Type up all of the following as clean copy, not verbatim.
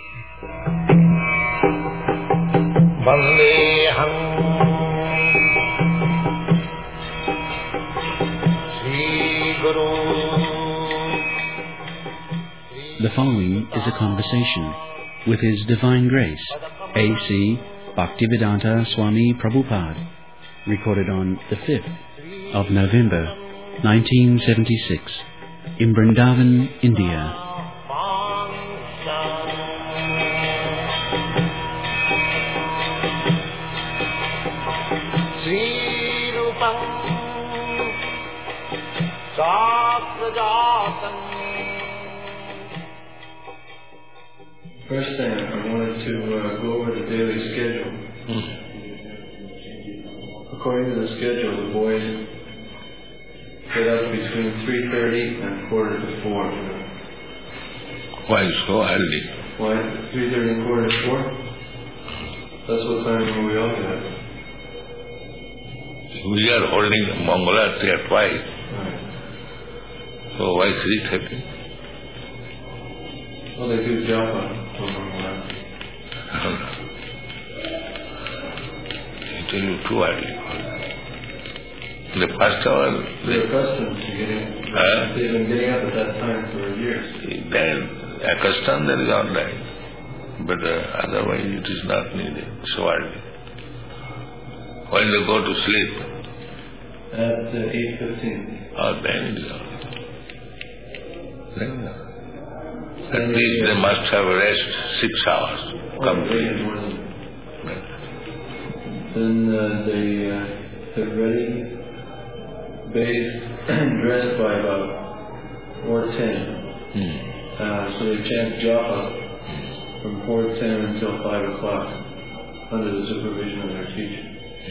Vandeham Sri Guru. The following is a conversation with His Divine Grace, A.C. Bhaktivedanta Swami Prabhupada, recorded on the 5th of November, 1976, in Vrindavan, India. First thing, I wanted to go over the daily schedule. According to the schedule, the boys get up between 3:30 and 4:45. Why so early? Why 3:30 and 4:45? That's what time we all get up. We are holding Mangalarti at 5. Right. So why 3:30? Well, they do japa for Mangalarti. It will be too early. The first hour, they're accustomed to getting. They've been getting up at that time for years. Then accustomed, that is all right. But otherwise, it is not needed so early. When they go to sleep? At 8:15. Oh, then it is all right. At least they must have rest 6 hours. Complete. Then they get ready, bathed, and dressed by about 4:10. So they chant japa from 4:10 until 5 o'clock under the supervision of their teacher.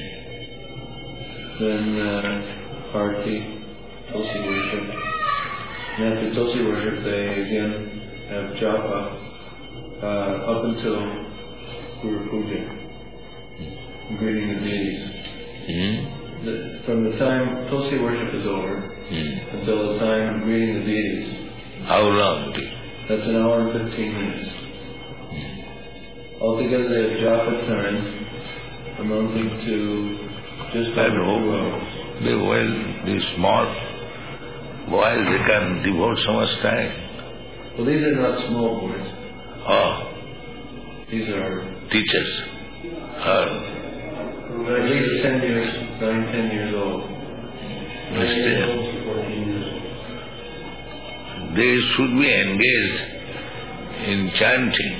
Then Arti, Tulsi worship. And after Tulsi worship, they again have japa up until Guru Puja, greeting the deities. From the time Tulsi worship is over until the time of greeting the deities. How long? That's an hour and 15 minutes. Altogether they have japa time amounting to just over 2 hours. These small boys, they can devote so much time. Well, these are not small boys. Oh. These are teachers. At least 10 years, 9, 10 years old. 9 years old to 14 years old. They should be engaged in chanting.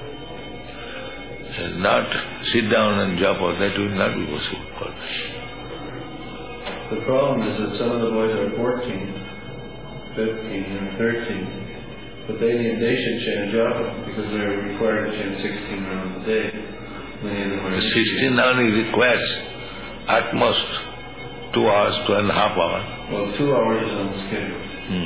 Not sit down and japa. That will not be possible for them. The problem is that some of the boys are 14, 15, and 13, but they should chant japa because they're required to chant 16 rounds a day. Many of them are 16 only requires at most 2 hours, 2.5 hours. Well, 2 hours is on the schedule.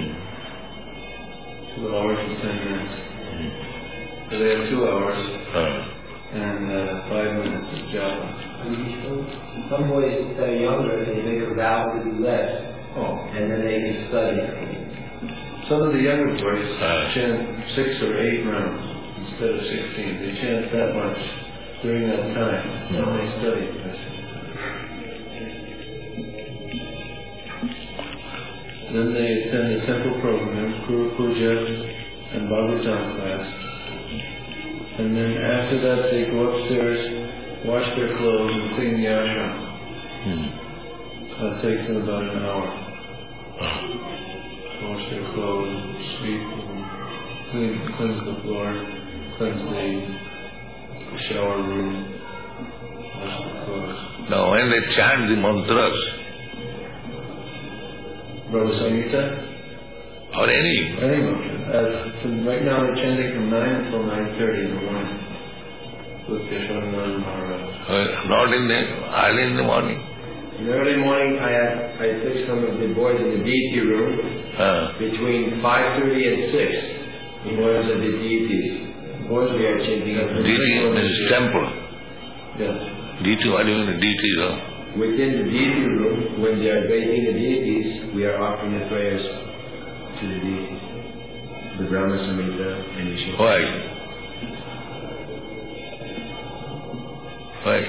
2 hours and 10 minutes. So they have 2 hours and 5 minutes of japa. Some boys that are younger, they make a vow to do less, and then they can study. Some of the younger boys chant 6 or 8 rounds instead of 16. They chant that much during that time, and they study. Then they attend the temple programs, Guru Puja and Bhagavatam class. And then after that they go upstairs, wash their clothes and clean the ashram. That takes them about an hour. Wash their clothes, sweep, and cleanse the floor, cleanse the shower room, wash the clothes. Now when they chant the mantras, Brahma Samhita? Or any mantra. Right now we're chanting from 9 until 9:30 in the morning. With Yashodananda Maharaj. Not early in the morning. In the early morning, I took some of the boys in the deity room between 5:30 and 6. The boys are the deities. The boys we are chanting up. Deity means temple. Yes. Deity, what do you mean deity? Within the deity room, when they are bathing the deities, we are offering the prayers to the deities. The Brahma Samhita and Yeshoda. Why? Why?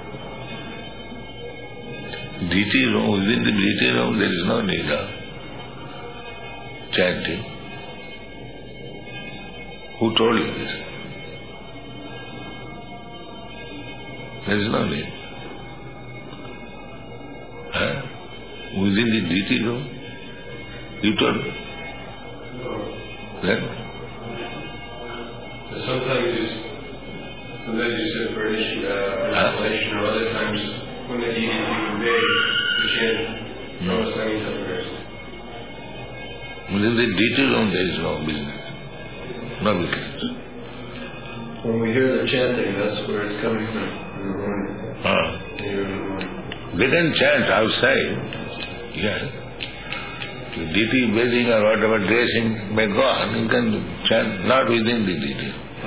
Deity room, within the deity room there is no need of chanting. Who told you this? There is no need. Within the deity room? You told me. Then? Sometimes you said for isolation, or other times when the deity is conveyed, we chant Namaskar prayers. Within the deity room there is no business. No business. When we hear the chanting, that's where it's coming from in the morning. They can chant outside. Yes. The deity bathing or whatever dressing may go on, you can chant not within the deity.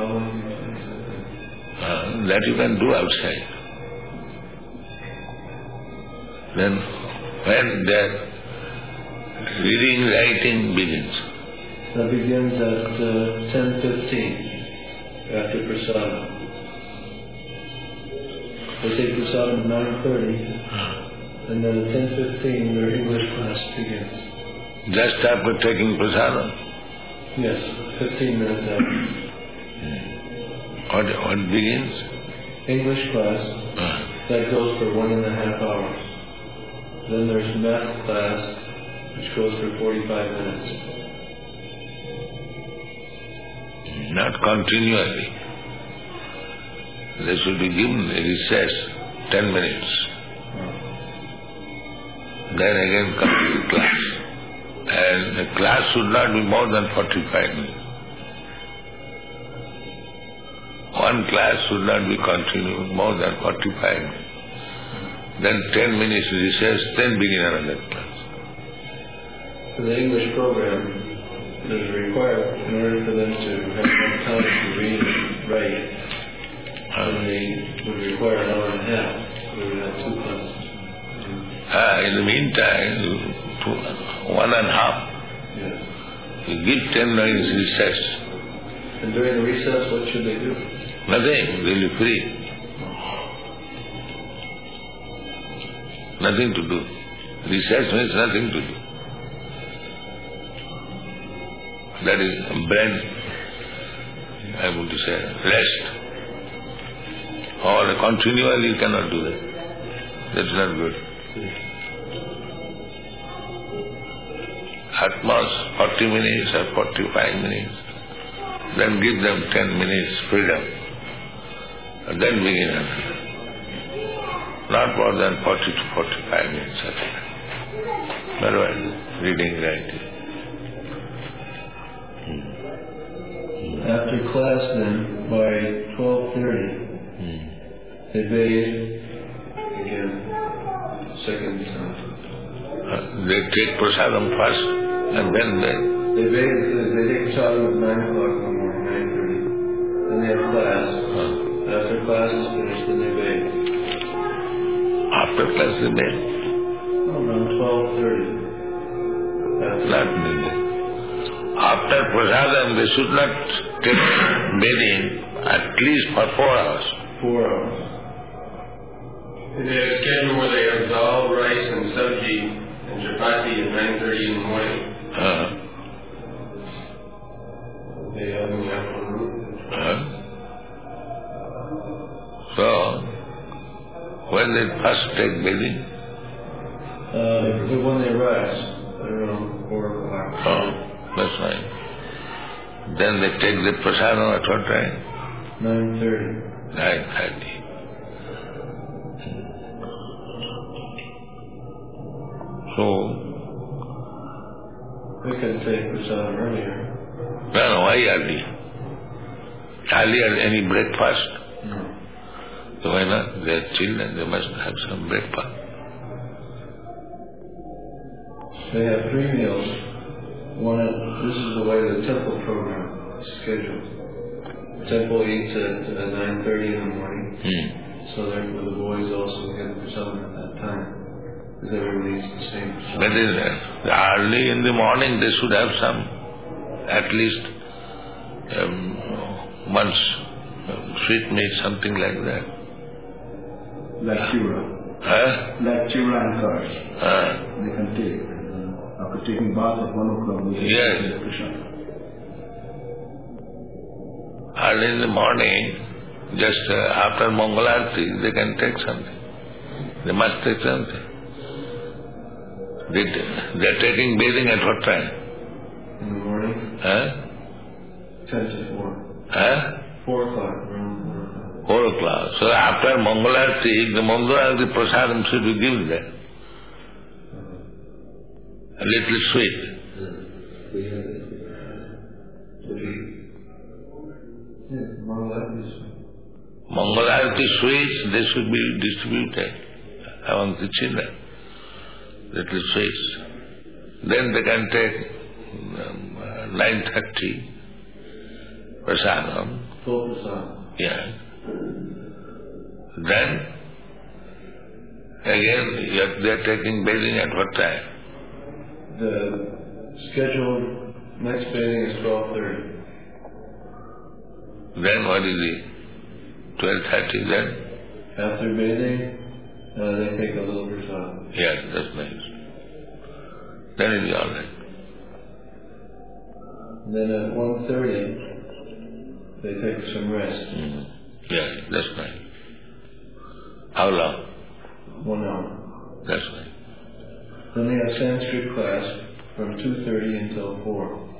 That you can do outside. Then when the reading, writing begins? That begins at 10:15 after prasadam. They take prasadam at 9:30, and then at 10:15 their English class begins. Just after taking prasadam? Yes, 15 minutes after. What begins? English class. That goes for 1.5 hours. Then there's math class, which goes for 45 minutes. Not continually. They should be given a recess, 10 minutes. Then again come to the class. And the class should not be more than 45 minutes. One class should not be continued more than 45 minutes. Then 10 minutes recess, then begin another class. For the English program, it is required in order for them to have enough time to read and write. And they would require an hour and a half. We would have 2 classes. In the meantime, 1.5. Yes. You give 10 minutes recess. And during the recess, what should they do? Nothing, really free. Nothing to do. Recess means nothing to do. That is bread, I want to say, rest. Or continually you cannot do that. That's not good. At most 40 minutes or 45 minutes. Then give them 10 minutes freedom. And then begin another. Not more than 40 to 45 minutes. Otherwise, reading, writing. After class then, by 12:30, they bathe again, second time. They take prasadam first and then they bathe, they take prasadam at 9 o'clock in the morning, 9:30. Then they have class. After class is finished, then they bathe. After class they bathe? Around 12:30. Not needed. After prasadam they should not take bathing at least for 4 hours. 4 hours. They have a schedule where they have dal, rice, and sabji and chapati at 9:30 in the morning. They have in the afternoon. So, when they first take bathing? When they rise, around 4 o'clock. That's right. Then they take the prasadam at what time? 9:30. 9:30. So, they can take prasadam earlier. No, why early? Earlier any breakfast? No. So why not? They are children, they must have some breakfast. They have 3 meals. This is the way the temple program is scheduled. The temple eats at 9:30 in the morning. So therefore the boys also get prasadam at that time. Because everybody eats the same. That is, early in the morning they should have some, at least once sweet meat, something like that. Like Chura. Like Chura and Kars. They can take. After taking bath at 1 o'clock, they can take prasad. And in the morning, just after Mangalarti, they can take something. They must take something. They're taking bathing at what time? In the morning? 10 to 4. 4 o'clock. 4 o'clock. So after Mangalarti, the Mangalarti prasadam should be given there. A little sweet. Mangalarti sweets, they should be distributed among the children. Little sweets. Then they can take 9:30 prasadam. Full prasadam. Yeah. Then again they are taking bathing at what time? The scheduled next bathing is 12:30. Then what is it? 12:30 then? After bathing, they take a little prasadam. Yes, that's nice. Then it is all right. Then at 1:30, they take some rest. Yes, that's nice. How long? 1 hour. That's nice. Then they have Sanskrit class from 2:30 until 4.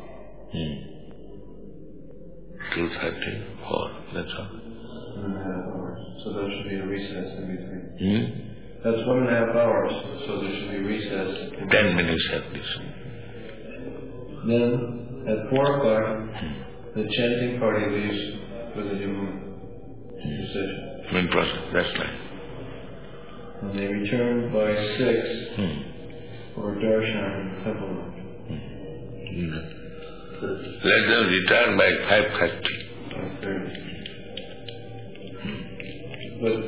2:30, 4, that's all. 1.5 hours. So there should be a recess in between. That's 1.5 hours, so there should be recess. 10 minutes at least. Then at 4 o'clock, the chanting party leaves with the Yamun procession. That's nice. And they return by 6 for darshan in the temple. Let them return by 5:30. 5:30. But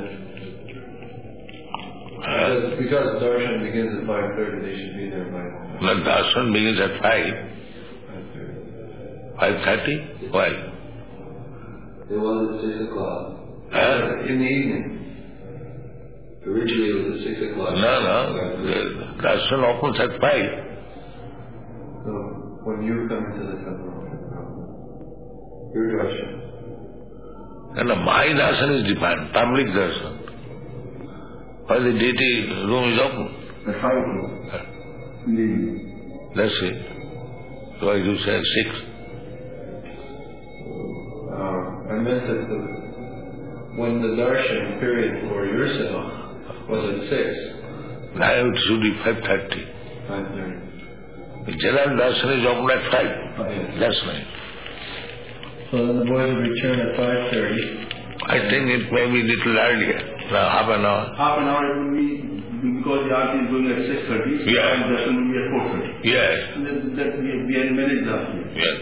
because darshan begins at 5:30, they should be there by... No, darshan begins at 5. 5:30? Why? They wanted at 6 o'clock. In the evening. Originally it was at 6 o'clock. No. The darshan opens at 5. So when you come into the temple, your darshan. And my darshan is different, public darshan. While the deity room is open. At 5 o'clock. In the evening. That's it. Why you say 6? I meant that when the darshan period for yourself was at 6. Now it should be 5:30. 5:30. The general darshan is open at 5. Yes. That's right. So then the boys will return at 5:30. I think it may be little earlier. Now half an hour. Half an hour it will be, because the aarti is going at 6:30. So yeah. the darshan will be at 4:30. Yes. That we are in minutes after. Yes.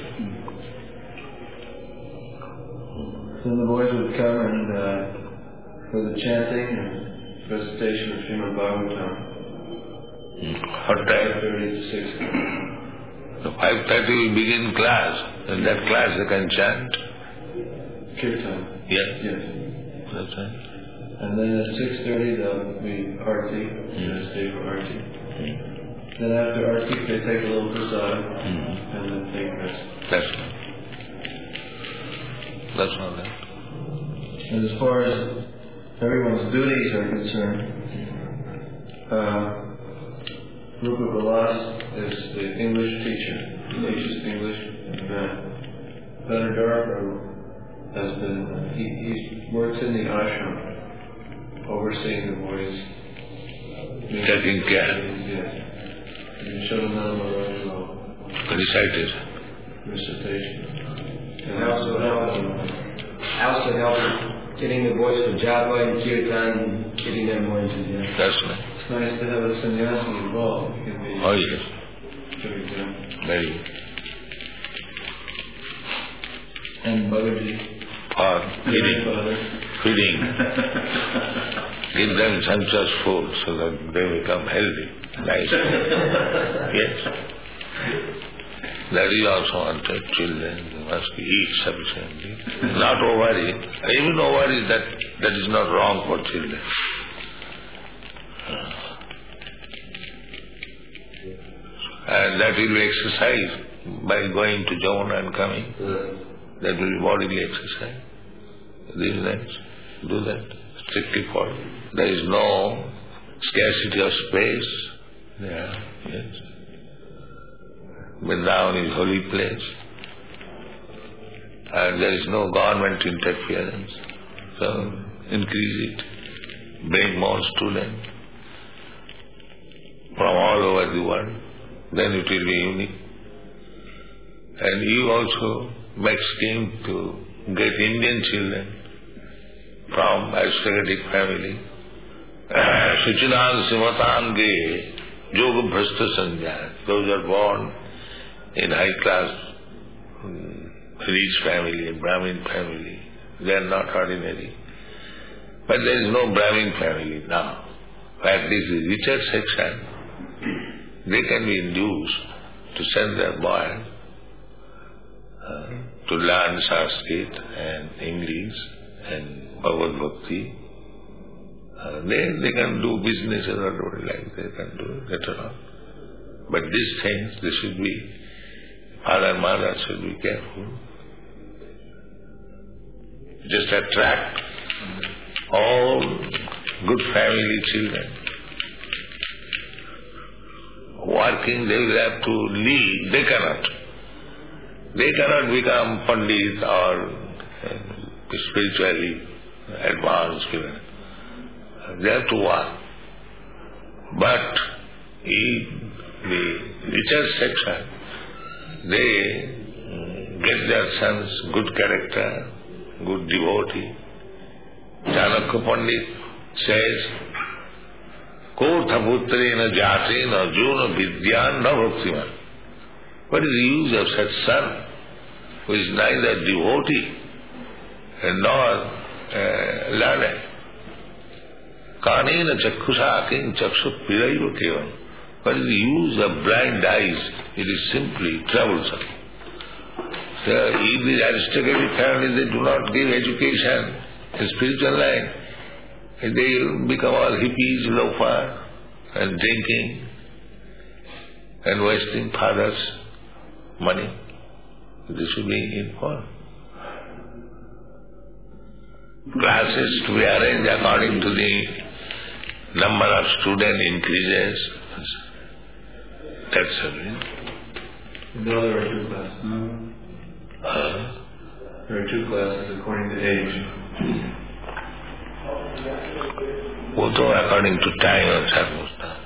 Then the boys would come and for the chanting and recitation of Srimad Bhagavatam. What time? 5:30 to 6. So 5:30 we begin class. In that class they can chant. Kirtan. Yes. Yes. That's right. And then at 6:30 there'll be Arti. They'll stay for Arti. Then after Arti they take a little prasadam and then take rest. That's right. That's all right. And as far as everyone's duties are concerned, Rupa Vilas is the English teacher. He teaches English. And Venerada has been, he works in the ashram, overseeing the boys. Taking care. Yes. And Shodanama Rajalo. Recitation. And I also help getting the boys for japa and kirtan, getting them more enthusiastic. That's right. It's nice to have a sannyasi involved. It can be Oh yes. very good. Very good. And Bhagaji. For feeding. Father. Feeding. Give them sumptuous food so that they become healthy. Nice. Yes. That is also wanted. Children must eat sufficiently. Not overeat. Even overeat, that is not wrong for children. And that will be exercise by going to Jamuna and coming. That will be bodily exercise. These nights, do that. Strictly follow. There is no scarcity of space. Yeah, yes. Vrindavan is holy place. And there is no government interference. So, increase it. Bring more students from all over the world. Then it will be unique. And you also make scheme to get Indian children from aristocratic family. Suchinan Simatange Yoga Bhrasta Sanja. Those are born in high class, rich family, Brahmin family. They are not ordinary. But there is no Brahmin family now. At least the richer section, they can be induced to send their boy to learn Sanskrit and English and Bhagavad Bhakti. They can do business or whatever like they can do later on. But these things, they should be, father and mother should be careful. Just attract all good family children. Working, they will have to lead. They cannot. They cannot become Pandit or spiritually advanced. They have to work. But in the richer section, they get their sons good character, good devotee. Chanakya Pandit says, Kotha putrena jatena juna vidyan na bhaktiman. What is the use of such son who is neither devotee nor learned? Kanena chakshusa king chakshu piraiva kevam. What is the use of blind eyes? It is simply troublesome. So if the aristocratic family, they do not give education in spiritual line, they will become all hippies, loafer, and drinking, and wasting father's money. This should be informed. Classes to be arranged according to the number of students increases. That's it. No, there are two classes. There are two classes according to age. Also according to time and circumstance.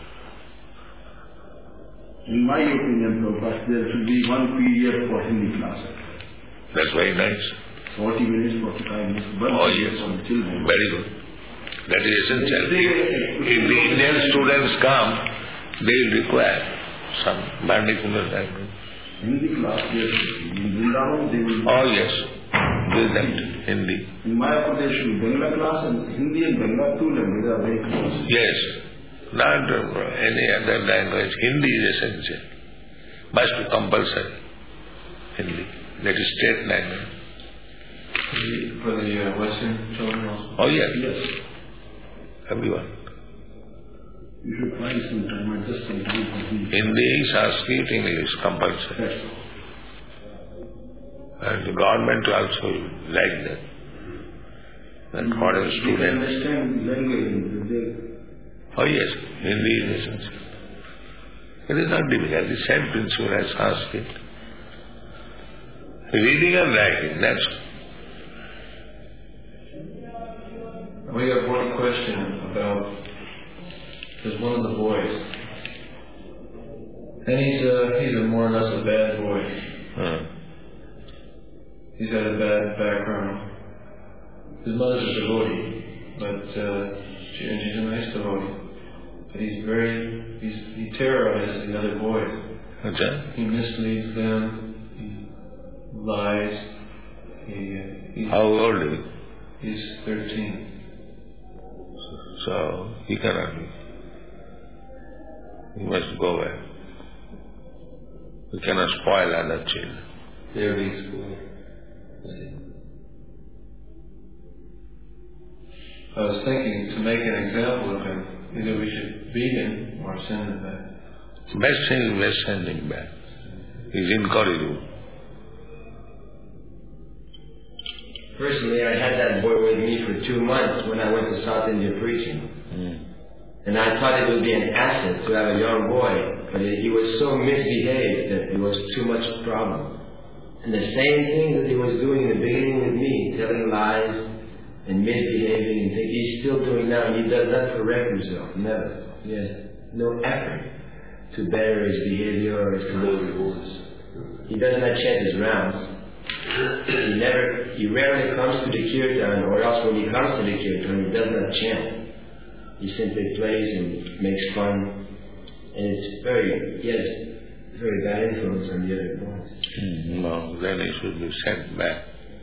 In my opinion, Prabhupada, there should be one period for Hindi class. That's very nice. 40 minutes, 45 minutes, oh yes, for the children. Very good. That is essential. If the Indian students come, they will require some vernacular language. Hindi class, yes. In Vrindavan, they will... Oh yes, do that, Hindi. In Maya, there should be Bangla class and Hindi and Bangla, two languages are very close. Yes, not any other language. Hindi is essential. Must be compulsory. Hindi. That is state language. For the Western children also? Oh yes. Yes. Everyone. You should find some time, just some time for Hindi. Hindi, Sanskrit, English, compulsory. Yes. And the government also like that. And foreign You can students. understand language. Oh yes, Hindi is essential. It is not difficult. The same principle as Sanskrit. Reading and writing, that's all. We have one question about, there's one of the boys, and he's a more or less a bad boy. He's got a bad background. His mother's a devotee, but she's a nice devotee. But he terrorizes the other boys. Okay. He misleads them. He lies. How old is he? He's 13. So he cannot be. He must go back. We cannot spoil other children. They'll be schooled. I was thinking to make an example of him, either we should beat him or send him back. Best thing is send him back. He's incorrigible. Personally, I had that boy with me for 2 months when I went to South India preaching. And I thought it would be an asset to have a young boy, but he was so misbehaved that it was too much problem. And the same thing that he was doing in the beginning with me, telling lies and misbehaving and things, he's still doing now, and he does not correct himself, never. He has no effort to better his behavior or his conduct. He does not chant his rounds. He rarely comes to the kirtan, or else when he comes to the kirtan, he does not chant. He simply plays and makes fun, and he has very bad influence on the other boys. No, then he should be sent back.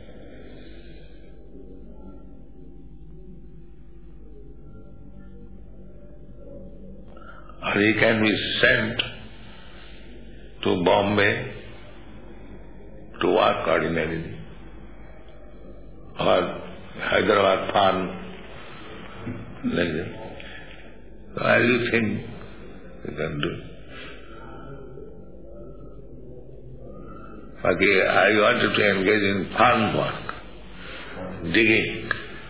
Or he can be sent to Bombay to work ordinarily, or Hyderabad farm, like that. So as you think you can do. Okay, I wanted to engage in farm work, digging.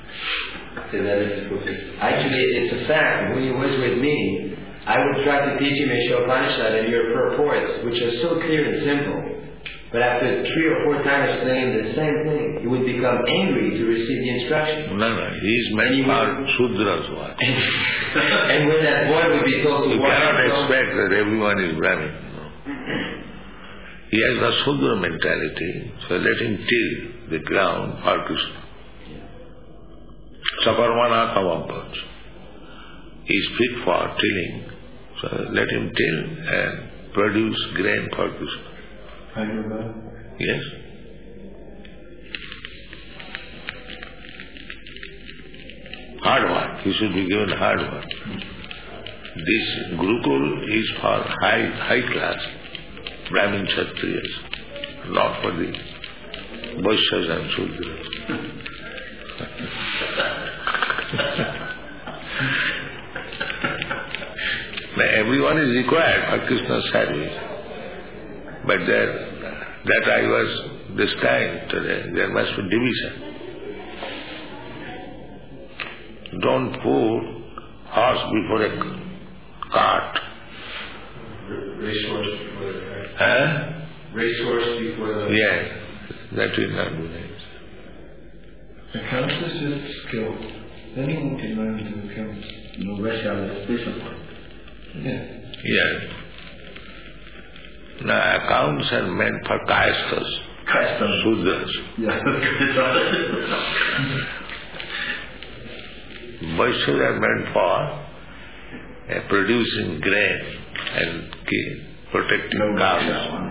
Actually, it's a fact. When he was with me, I would try to teach him Ishopanishad and your purports, which are so clear and simple. But after 3 or 4 times explaining the same thing, he would become angry to receive the instruction. No, he is meant for Sudras work. And when that boy would be told to you walk... cannot expect that everyone is Brahmin. No. He has the Sudra mentality, so let him till the ground for Krishna. Sakarmana Kavampach. He is fit for tilling, so let him till and produce grain for Krishna. Yes. Hard work. He should be given hard work. This Gurukul is for high class Brahmin Kshatriyas, not for the Vaishyas and Shudras. Everyone is required for Krishna's service. But that I was describing today, there must be division. Don't put horse before a cart. Racehorse before the cart. Huh? Racehorse before the... Yes, that will not do that. Accounts is just skill. Anyone can learn to account. No Russia is special. Yes. Now accounts are meant for Kayasthas, Sudras. Vaishyas are meant for producing grain and protecting cows.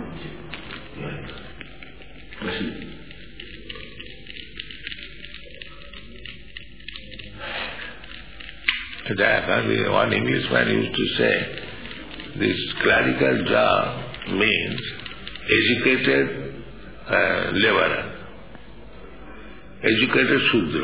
One Englishman used to say, this clerical job means educated laborer, educated Shudra.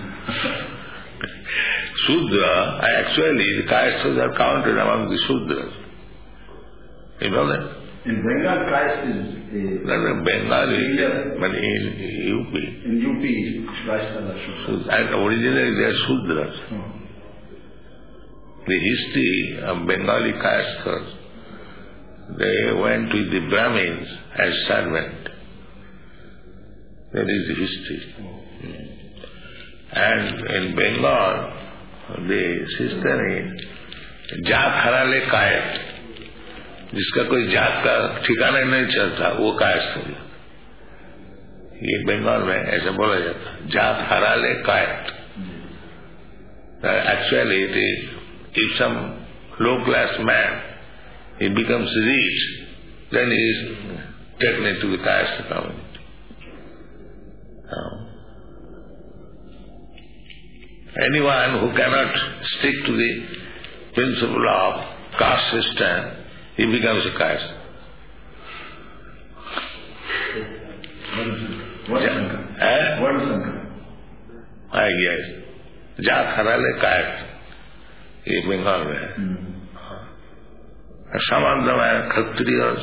Shudra, actually the Kayasthas are counted among the Shudras. You know that? In Bengal, caste is... Bengali, but in UP. In UP, caste are Shudras. And originally they are Shudras. The history of Bengali Kayasthas, they went with the Brahmins as servant. That is the history. And in Bengal, the system is जात हरा ले कायत, जिसका कोई जात का ठिकाना नहीं चलता वो कायस्थ हो जाता. ये बंगाल में ऐसा बोला जाता, जात हरा ले कायत. Actually it is, if some low class man, he becomes rich, then he is taken into the caste community. Anyone who cannot stick to the principle of caste system, he becomes a caste. Yes. Jakharale Kayat. In Bengal. Some of them are Kshatriyas.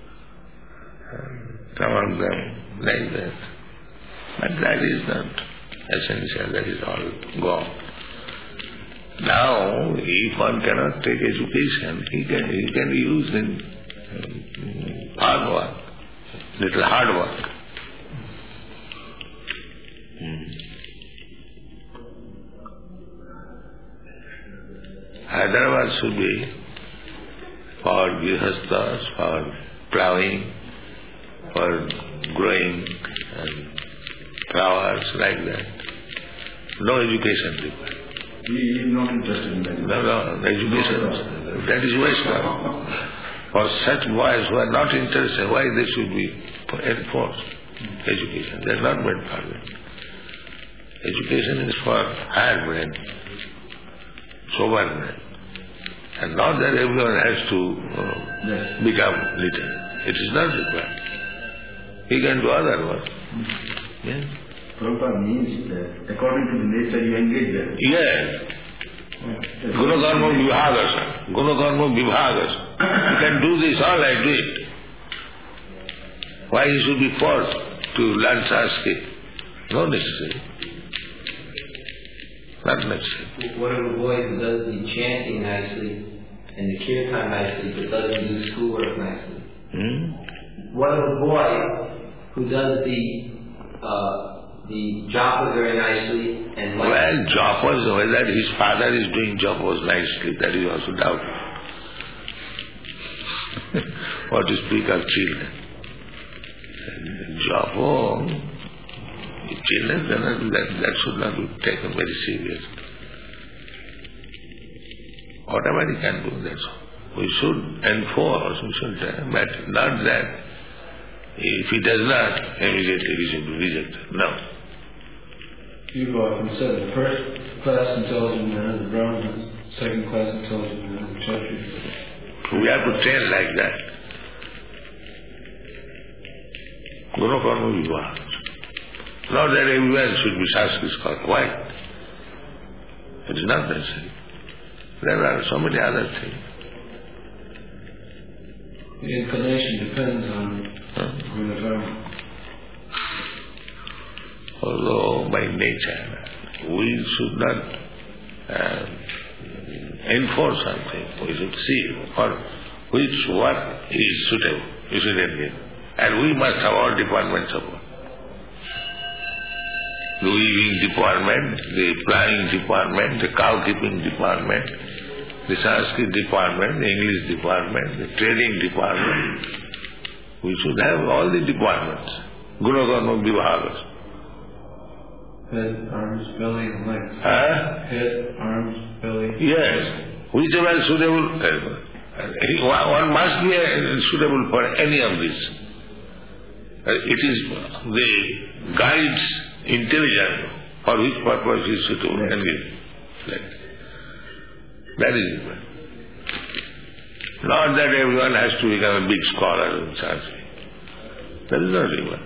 Some of them like that. But that is not essential, that is all gone. Now, if one cannot take education, he can use in hard work, little hard work. Hyderabad should be for grihasthas, for plowing, for growing flowers like that. No education required. He is not interested in that. No, education, that is Vaishnava. For such boys who are not interested, why they should be enforced? Education, they are not meant for them. Education is for higher brain, sober brain. And not that everyone has to become literate. It is not required. He can do other work. Yes. Prabhupada means that according to the nature you engage there. Yes. Gunakarma vibhagasa. Gunakarma vibhagasa. You can do this, all I do it. Why he should be forced to learn Sanskrit? No necessary. Not necessary. What of a boy who does the chanting nicely and the kirtan nicely but doesn't do schoolwork nicely? What of a boy who does the japa very nicely and like... Well, japas, whether his father is doing japas nicely, that is also doubtful. What to speak of children? Japa, children, that should not be taken very serious. Whatever he can do, that's all. We should enforce, we should, but not that if he does not, immediately he should be rejected. No. You've often said the first class intelligent men are the Brahmins, second class intelligent men are the Kshatriyas. We have to train like that. Guna Karma Vibhaga. Not that everyone should be Sanskrit scholar. Why? It is not necessary. There are so many other things. The inclination depends on Guna Karma. Although by nature we should not enforce something, we should see for which work is suitable, we should engage. And we must have all departments of work. The weaving department, the planning department, the cow keeping department, the Sanskrit department, the English department, the trading department. We should have all the departments. Guna Karma Vibhagas. Head, arms, belly, and legs. Head, arms, belly. Yes. Whichever is suitable. One must be suitable for any of this. It is the guide's intelligence for which purpose is suitable. And that is it. Not that everyone has to become a big scholar in Sanskrit. That is not required.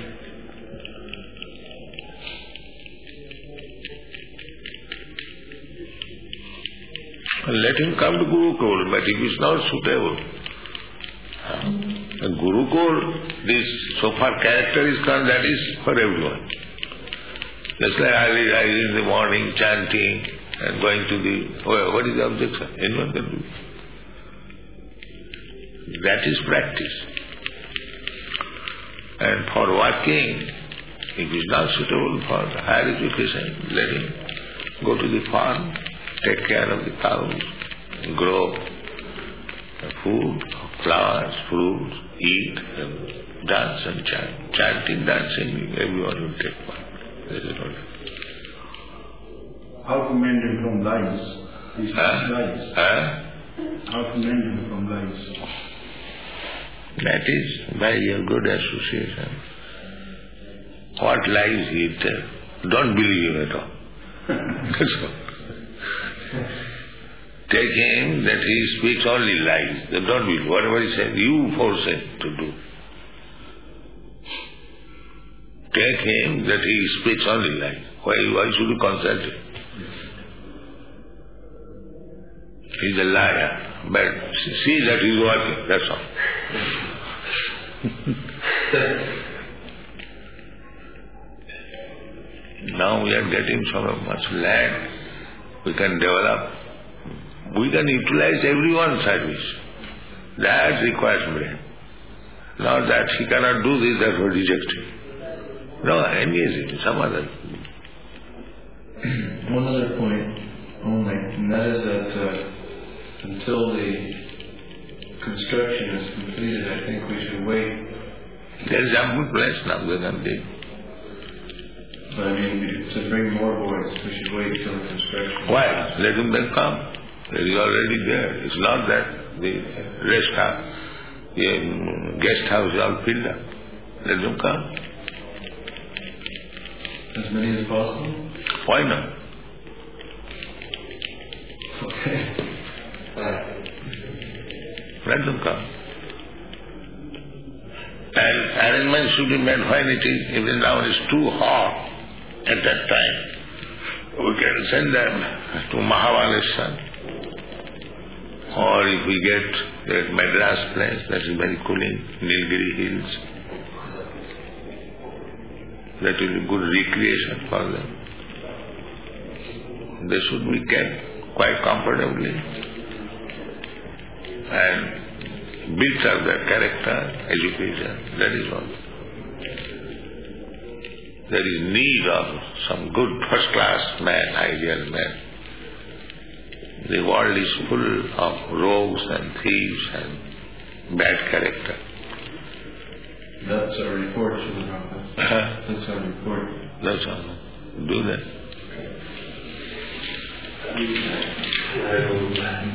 Let him come to Gurukul, but if it's not suitable. Gurukul, this so far character is concerned, that is for everyone. Just like I rise in the morning chanting and going to the... what is the objection? Anyone can do it. That is practice. And for working, if it's not suitable for higher education, let him go to the farm, take care of the cows, grow food, flowers, fruits, eat, and dance and chant. Chanting, dancing, everyone will take part. How to mend him from lies? Lies. How to mend him from lies? That is by your good association. What lies he tells, don't believe him at all. That's all. Take him that he speaks only lies. Don't believe. Whatever he says, you force him to do. take him that he speaks only lies. Why should you consult him? He's a liar, but see that he's working, that's all. Now we are getting so much land, we can develop, we can utilize everyone's service. That requires brain. Not that he cannot do this, therefore reject him. No, engage in some other. One other point only, and that is that until the construction is completed, I think we should wait. There is ample place now, they can dig. But I mean, to bring more boys, we should wait till the construction. Why? Let them then come. They is already there. It's not that the rest house, the guest house is all filled up. Let them come. As many as possible? Why not? Okay. Let them come. And arrangements should be made when it is, even now it is too hot at that time. We can send them to Mahabaleshwar. Or if we get that Madras place, that is very cooling, Nilgiri Hills. That will be good recreation for them. They should be kept quite comfortably and built up their character, education, that is all. There is need of some good first-class man, ideal man. The world is full of rogues and thieves and bad character. That's our report, Srila Prabhupada. That's our report. That's all. Do that.